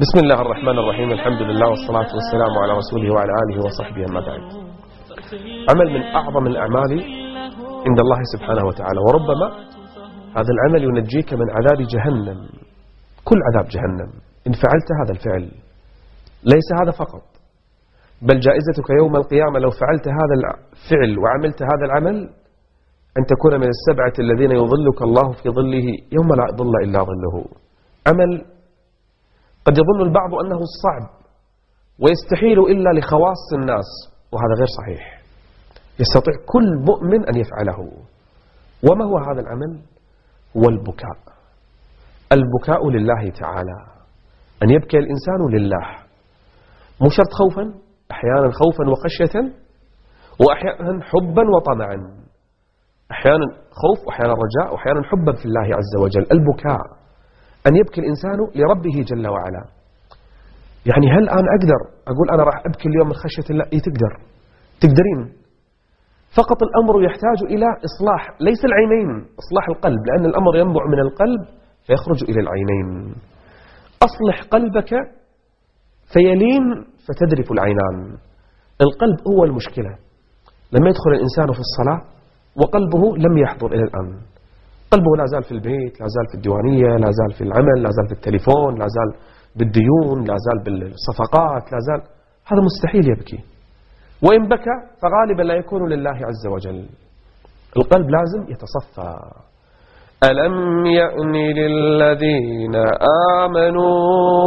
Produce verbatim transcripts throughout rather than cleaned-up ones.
بسم الله الرحمن الرحيم. الحمد لله والصلاة والسلام على رسوله وعلى آله وصحبه. أما بعد، عمل من أعظم الأعمال عند الله سبحانه وتعالى، وربما هذا العمل ينجيك من عذاب جهنم، كل عذاب جهنم إن فعلت هذا الفعل. ليس هذا فقط، بل جائزتك يوم القيامة لو فعلت هذا الفعل وعملت هذا العمل أن تكون من السبعة الذين يظلك الله في ظله يوم لا ظل إلا ظله. عمل قد يظن البعض أنه صعب ويستحيل إلا لخواص الناس، وهذا غير صحيح. يستطيع كل مؤمن أن يفعله. وما هو هذا العمل؟ هو البكاء. البكاء لله تعالى، أن يبكي الإنسان لله، مو شرط خوفا، أحيانا خوفا وخشية، وأحيانا حبا وطمعا، أحيانا خوف وأحيانا رجاء وأحيانا حبا في الله عز وجل. البكاء أن يبكي الإنسان لربه جل وعلا. يعني هل أنا أقدر أقول أنا راح أبكي اليوم من خشية الله؟ إيه، تقدر، تقدرين. فقط الأمر يحتاج إلى إصلاح، ليس العينين، إصلاح القلب، لأن الأمر ينبع من القلب فيخرج إلى العينين. أصلح قلبك فيلين فتدرف العينان. القلب هو المشكلة. لما يدخل الإنسان في الصلاة وقلبه لم يحضر إلى الآن، قلبه لا زال في البيت، لا زال في الديوانية، لا زال في العمل، لا زال في التليفون، لا زال بالديون، لا زال بالصفقات، لا زال، هذا مستحيل يبكي. وإن بكى فغالبا لا يكون لله عز وجل. القلب لازم يتصفى. ألم يأن للذين آمنوا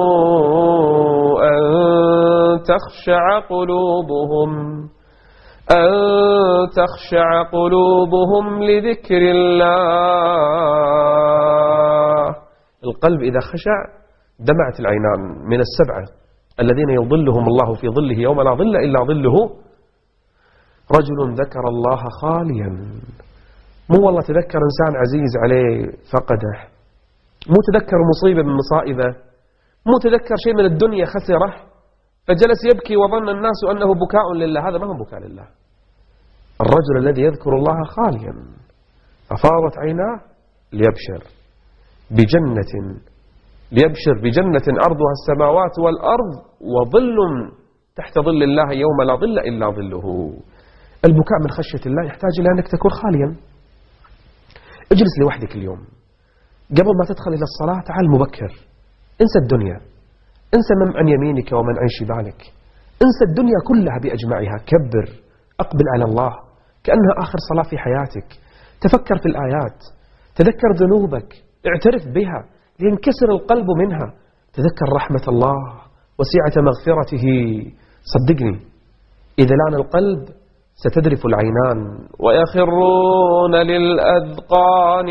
أن تخشع قلوبهم أن تخشع قلوبهم لذكر الله. القلب إذا خشع دمعت العينان. من السبعة الذين يظلهم الله في ظله يوم لا ظل إلا ظله رجل ذكر الله خاليا. مو والله تذكر إنسان عزيز عليه فقده، مو تذكر مصيبة من مصائبه، مو تذكر شيء من الدنيا خسره فجلس يبكي وظن الناس أنه بكاء لله. هذا ما هو بكاء لله. الرجل الذي يذكر الله خاليا أفاضت عيناه ليبشر بجنة ليبشر بجنة أرضها السماوات والأرض وظل تحت ظل الله يوم لا ظل إلا ظله. البكاء من خشية الله يحتاج إلى أنك تكون خاليا. اجلس لوحدك اليوم قبل ما تدخل إلى الصلاة، تعال مبكر، انسى الدنيا، انسى من عن يمينك ومن عن شمالك، انسى الدنيا كلها بأجمعها، كبر، أقبل على الله كأنها آخر صلاة في حياتك. تفكر في الآيات، تذكر ذنوبك، اعترف بها لينكسر القلب منها، تذكر رحمة الله وسعة مغفرته. صدقني إذا لان القلب ستدرف العينان. ويخرون للأذقان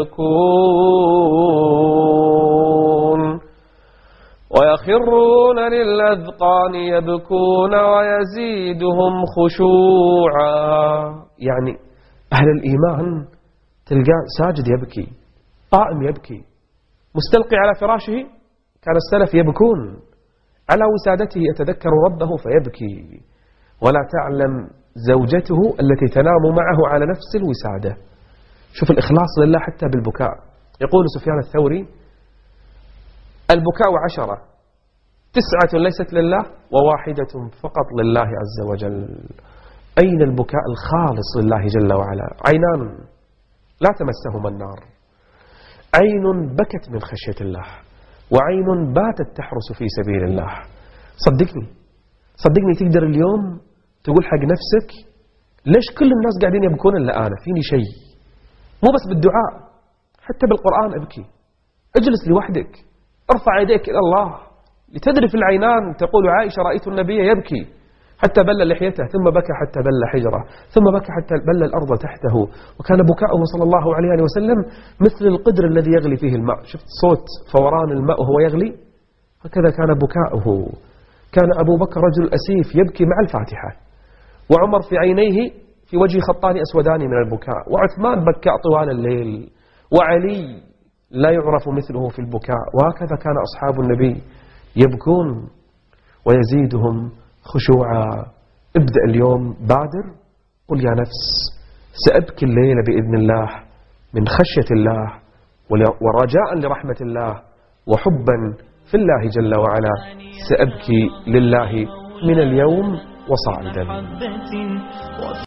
يبكون ويخرون للأذقان يبكون ويزيدهم خشوعا. يعني أهل الإيمان تلقى ساجد يبكي، قائم يبكي، مستلقي على فراشه. كان السلف يبكون على وسادته، يتذكر ربه فيبكي. ولا تعلم زوجته التي تنام معه على نفس الوسادة. شوف الإخلاص لله حتى بالبكاء. يقول سفيان الثوري: البكاء عشرة، تسعة ليست لله وواحدة فقط لله عز وجل. أين البكاء الخالص لله جل وعلا؟ عينان لا تمسهما النار، عين بكت من خشية الله، وعين باتت تحرس في سبيل الله. صدقني صدقني تقدر اليوم تقول حق نفسك: ليش كل الناس قاعدين يبكون إلا أنا؟ فيني شيء. مو بس بالدعاء، حتى بالقرآن ابكي. اجلس لوحدك، ارفع يديك إلى الله لتدرف العينان. تقول عائشة: رأيت النبي يبكي حتى بل لحيته، ثم بكى حتى بل حجره، ثم بكى حتى بل الأرض تحته. وكان بكاؤه صلى الله عليه وسلم مثل القدر الذي يغلي فيه الماء. شفت صوت فوران الماء وهو يغلي؟ هكذا كان بكاؤه. كان أبو بكر رجل أسيف يبكي مع الفاتحة، وعمر في عينيه في وجه خطان أسودان من البكاء، وعثمان بكى طوال الليل، وعلي لا يعرف مثله في البكاء. وهكذا كان أصحاب النبي يبكون ويزيدهم خشوعا. ابدأ اليوم، بادر، قل يا نفس سأبكي الليلة بإذن الله من خشية الله ورجاء لرحمة الله وحبا في الله جل وعلا سأبكي لله من اليوم وصاعدا.